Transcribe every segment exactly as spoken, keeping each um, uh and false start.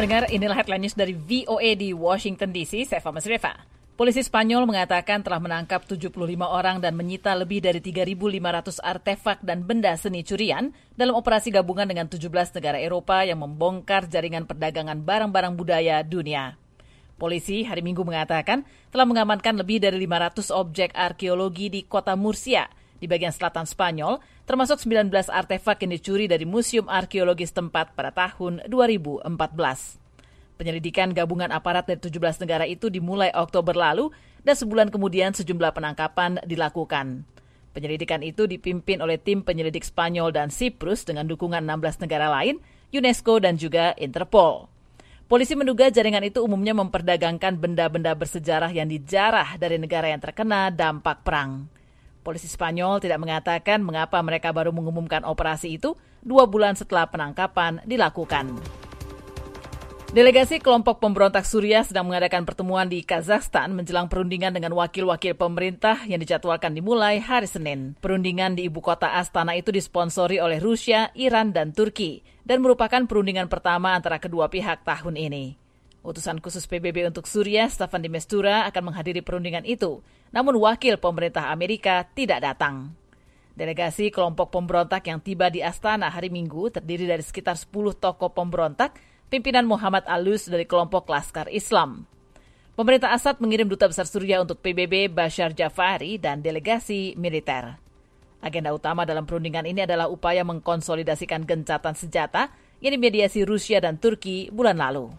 pendengar, inilah headline news dari V O A di Washington D C. Saya Fama Sreva. Polisi Spanyol mengatakan telah menangkap tujuh puluh lima orang dan menyita lebih dari tiga ribu lima ratus artefak dan benda seni curian dalam operasi gabungan dengan tujuh belas negara Eropa yang membongkar jaringan perdagangan barang-barang budaya dunia. Polisi hari Minggu mengatakan telah mengamankan lebih dari lima ratus objek arkeologi di kota Murcia, di bagian selatan Spanyol, termasuk sembilan belas artefak yang dicuri dari Museum Arkeologi setempat pada tahun dua ribu empat belas. Penyelidikan gabungan aparat dari tujuh belas negara itu dimulai Oktober lalu dan sebulan kemudian sejumlah penangkapan dilakukan. Penyelidikan itu dipimpin oleh tim penyelidik Spanyol dan Siprus dengan dukungan enam belas negara lain, UNESCO dan juga Interpol. Polisi menduga jaringan itu umumnya memperdagangkan benda-benda bersejarah yang dijarah dari negara yang terkena dampak perang. Polisi Spanyol tidak mengatakan mengapa mereka baru mengumumkan operasi itu dua bulan setelah penangkapan dilakukan. Delegasi kelompok pemberontak Suriah sedang mengadakan pertemuan di Kazakhstan menjelang perundingan dengan wakil-wakil pemerintah yang dijadwalkan dimulai hari Senin. Perundingan di ibu kota Astana itu disponsori oleh Rusia, Iran, dan Turki dan merupakan perundingan pertama antara kedua pihak tahun ini. Utusan khusus P B B untuk Suriah, Staffan de Mistura, akan menghadiri perundingan itu, namun wakil pemerintah Amerika tidak datang. Delegasi kelompok pemberontak yang tiba di Astana hari Minggu terdiri dari sekitar sepuluh tokoh pemberontak, pimpinan Muhammad Alus dari kelompok Laskar Islam. Pemerintah Assad mengirim duta besar Suriah untuk P B B Bashar Jafari dan delegasi militer. Agenda utama dalam perundingan ini adalah upaya mengkonsolidasikan gencatan senjata yang dimediasi Rusia dan Turki bulan lalu.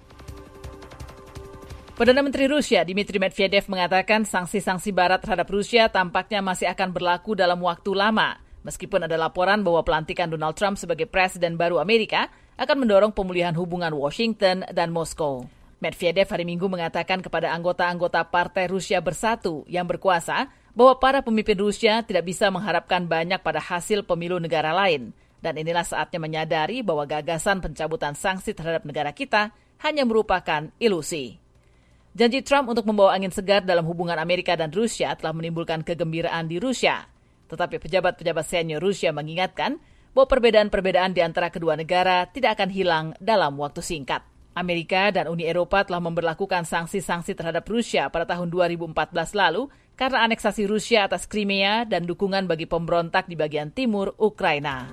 Perdana Menteri Rusia Dmitry Medvedev mengatakan sanksi-sanksi Barat terhadap Rusia tampaknya masih akan berlaku dalam waktu lama, meskipun ada laporan bahwa pelantikan Donald Trump sebagai presiden baru Amerika akan mendorong pemulihan hubungan Washington dan Moskow. Medvedev hari Minggu mengatakan kepada anggota-anggota Partai Rusia Bersatu yang berkuasa bahwa para pemimpin Rusia tidak bisa mengharapkan banyak pada hasil pemilu negara lain. Dan inilah saatnya menyadari bahwa gagasan pencabutan sanksi terhadap negara kita hanya merupakan ilusi. Janji Trump untuk membawa angin segar dalam hubungan Amerika dan Rusia telah menimbulkan kegembiraan di Rusia. Tetapi pejabat-pejabat senior Rusia mengingatkan bahwa perbedaan-perbedaan di antara kedua negara tidak akan hilang dalam waktu singkat. Amerika dan Uni Eropa telah memberlakukan sanksi-sanksi terhadap Rusia pada tahun dua ribu empat belas lalu karena aneksasi Rusia atas Crimea dan dukungan bagi pemberontak di bagian timur Ukraina.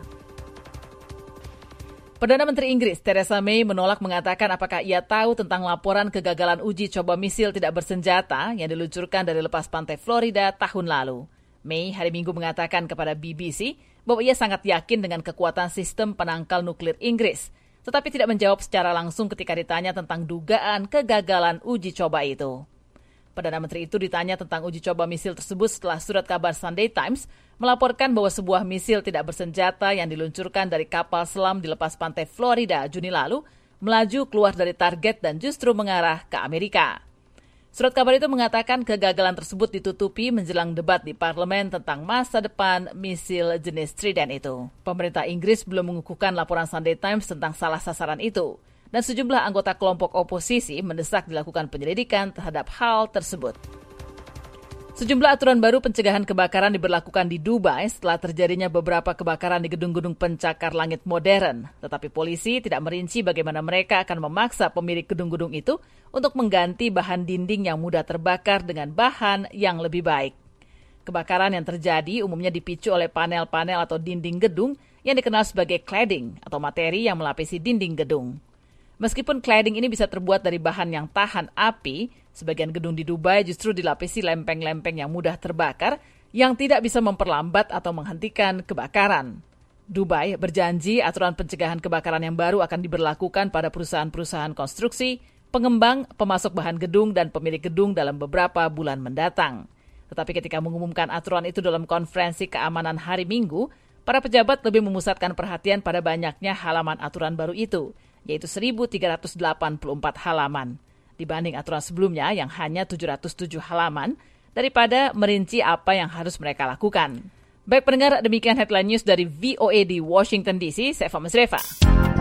Perdana Menteri Inggris Theresa May menolak mengatakan apakah ia tahu tentang laporan kegagalan uji coba misil tidak bersenjata yang diluncurkan dari lepas pantai Florida tahun lalu. May hari Minggu mengatakan kepada B B C bahwa ia sangat yakin dengan kekuatan sistem penangkal nuklir Inggris, tetapi tidak menjawab secara langsung ketika ditanya tentang dugaan kegagalan uji coba itu. Perdana Menteri itu ditanya tentang uji coba misil tersebut setelah surat kabar Sunday Times melaporkan bahwa sebuah misil tidak bersenjata yang diluncurkan dari kapal selam di lepas pantai Florida Juni lalu melaju keluar dari target dan justru mengarah ke Amerika. Surat kabar itu mengatakan kegagalan tersebut ditutupi menjelang debat di parlemen tentang masa depan misil jenis Trident itu. Pemerintah Inggris belum mengukuhkan laporan Sunday Times tentang salah sasaran itu, dan sejumlah anggota kelompok oposisi mendesak dilakukan penyelidikan terhadap hal tersebut. Sejumlah aturan baru pencegahan kebakaran diberlakukan di Dubai setelah terjadinya beberapa kebakaran di gedung-gedung pencakar langit modern. Tetapi polisi tidak merinci bagaimana mereka akan memaksa pemilik gedung-gedung itu untuk mengganti bahan dinding yang mudah terbakar dengan bahan yang lebih baik. Kebakaran yang terjadi umumnya dipicu oleh panel-panel atau dinding gedung yang dikenal sebagai cladding atau materi yang melapisi dinding gedung. Meskipun cladding ini bisa terbuat dari bahan yang tahan api, sebagian gedung di Dubai justru dilapisi lempeng-lempeng yang mudah terbakar yang tidak bisa memperlambat atau menghentikan kebakaran. Dubai berjanji aturan pencegahan kebakaran yang baru akan diberlakukan pada perusahaan-perusahaan konstruksi, pengembang, pemasok bahan gedung, dan pemilik gedung dalam beberapa bulan mendatang. Tetapi ketika mengumumkan aturan itu dalam konferensi keamanan hari Minggu, para pejabat lebih memusatkan perhatian pada banyaknya halaman aturan baru itu, yaitu seribu tiga ratus delapan puluh empat halaman, dibanding aturan sebelumnya yang hanya tujuh ratus tujuh halaman, daripada merinci apa yang harus mereka lakukan. Baik pendengar, demikian headline news dari V O A di Washington D C. Saya Fama Sreva.